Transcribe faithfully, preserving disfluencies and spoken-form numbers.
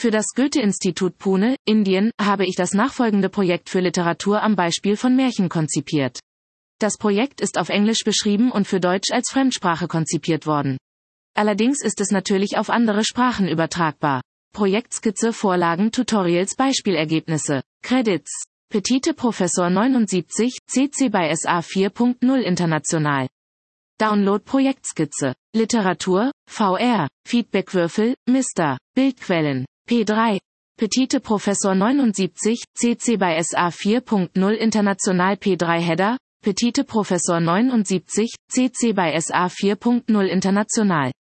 Für das Goethe-Institut Pune, Indien, habe ich das nachfolgende Projekt für Literatur am Beispiel von Märchen konzipiert. Das Projekt ist auf Englisch beschrieben und für Deutsch als Fremdsprache konzipiert worden. Allerdings ist es natürlich auf andere Sprachen übertragbar. Projektskizze, Vorlagen, Tutorials, Beispielergebnisse. Credits. Petite Professor neunundsiebzig, C C by S A vier Punkt null International. Download Projektskizze. Literatur, V R. Feedbackwürfel, Mister Bildquellen. P drei. Petite Professor neunundsiebzig, C C by S A vier Punkt null International P drei Header. Petite Professor neunundsiebzig, C C by S A vier Punkt null International.